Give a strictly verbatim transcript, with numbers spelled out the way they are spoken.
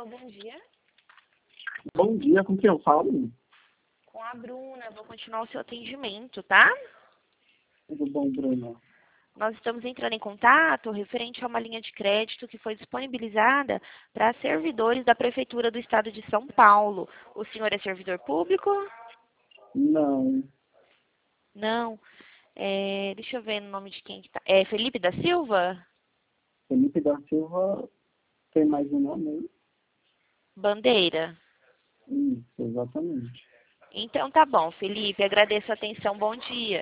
Alô, bom dia. Bom dia, com quem eu falo? Com a Bruna, vou continuar o seu atendimento, tá? Tudo bom, Bruno? Nós estamos entrando em contato referente a uma linha de crédito que foi disponibilizada para servidores da Prefeitura do Estado de São Paulo. O senhor é servidor público? Não, Não. É, deixa eu ver o nome de quem que tá. É Felipe da Silva? Felipe da Silva tem mais um nome aí? Bandeira. Isso, exatamente. Então tá bom, Felipe. Agradeço a atenção. Bom dia.